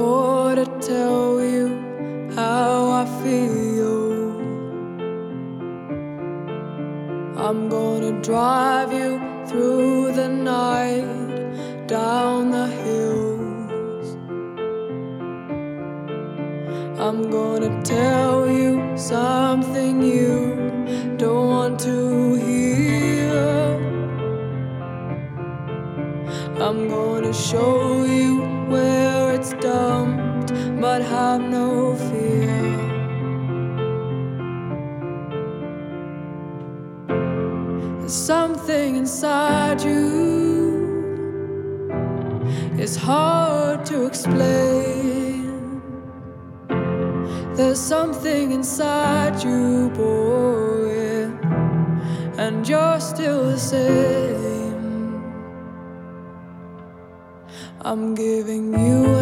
call to tell you how I feel. I'm gonna drive you through the night, down the hills. I'm gonna tell you something you don't want to hear. I'm gonna show you where it's dumped, but have no fear. There's something inside you, it's hard to explain. There's something inside you, boy, and you're still the same. I'm giving you